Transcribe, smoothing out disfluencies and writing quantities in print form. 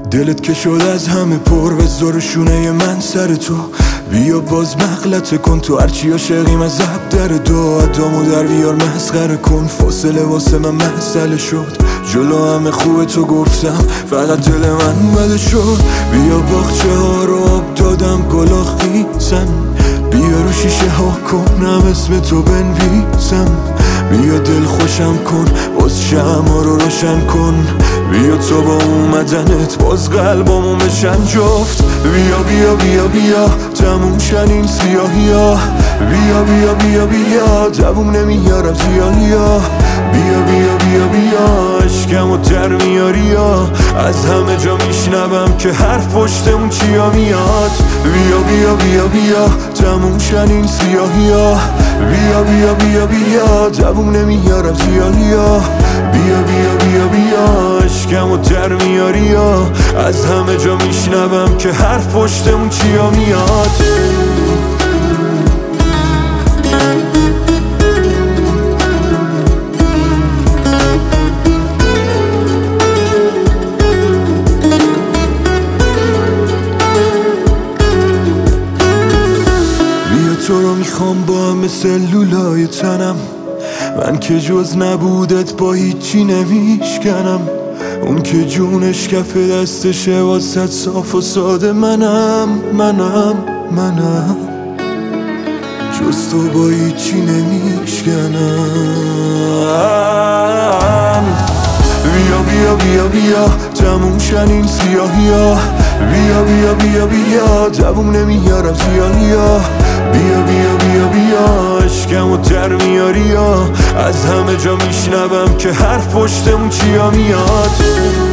دلت که شد از همه پر به زور شونه من سر تو. بیا باز مغلطه کن تو هرچی عاشقیم از عب در دو. ادامو در بیار مسخره کن، فاصله واسه من مسئله شد. جلو همه خوبه تو گفتم فقط دل من بده شد. بیا باغچه ها رو آب دادم گلا خیزن، بیا رو شیشه ها کنم اسم تو بنویسم. بیا دل خوشم کن باز شمع رو روشن کن. بیا تو با اومدنت باز قلبامو بشن جفت. بیا بیا بیا بیا تموم شن این سیاهی ها. بیا بیا بیا بیا دووم نمیارم زیاهی ها. بیا بیا بیا بیا عشقمو در میاری ها. از همه جا میشنوم که حرف پشت اون چیا میاد. بیا بیا بیا بیا تموم شن این سیاهی ها. بیا بیا بیا بیا دووم نمیارم زیاهی ها. بیا بیا بیا بیا عشقمو در میاری ها. از همه جا میشنوم که حرف پشت اون چیا میاد. تو رو میخوام با همه سلولای تنم. من که جز نبودت با هیچی نمیشکنم. اون که جونش کف دستشه واسه صاف و ساده منم. جز تو با هیچی نمیشکنم. بیا بیا بیا بیا تموم شن این سیاهی ها. بیا بیا بیا بیا دووم نمیارم زیاهی ها. بیا بیا بیا بیا عشقمو در میاری ها. از همه جا میشنوم که حرف پشت اون چیا میاد.